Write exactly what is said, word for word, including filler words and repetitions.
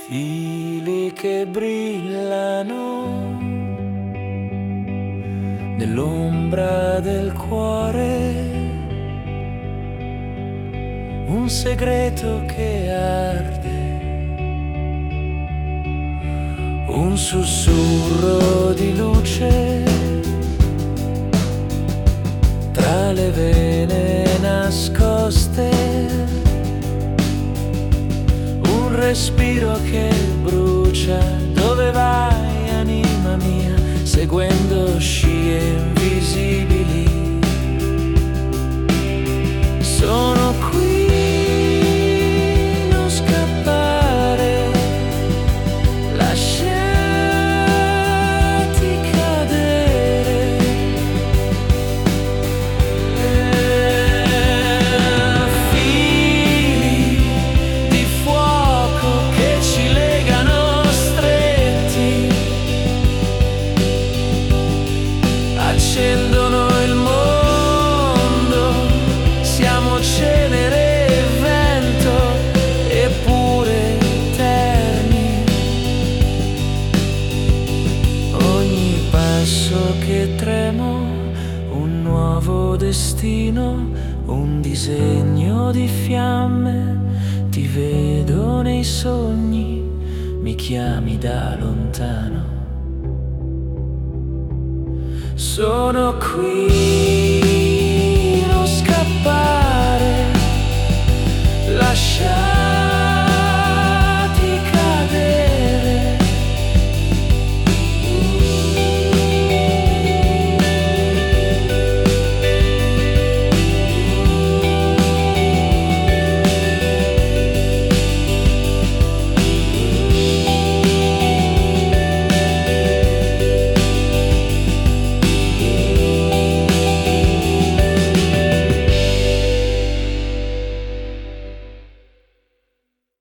Fili che brillano nell'ombra del cuore, un segreto che arde, un sussurro di luce tra le vene nascoste, un respiro che brucia. Dove vai, anima mia, seguendo scie invisibili? Sono qui, non scappare, lasciati cadere. Fili di fuoco che ci legano stretti, accendono il mondo, siamo cenere e vento, eppure eterni. Ogni passo che tremo, un nuovo destino, un disegno di fiamme. Ti vedo nei sogni, mi chiami da lontano. Sono qui.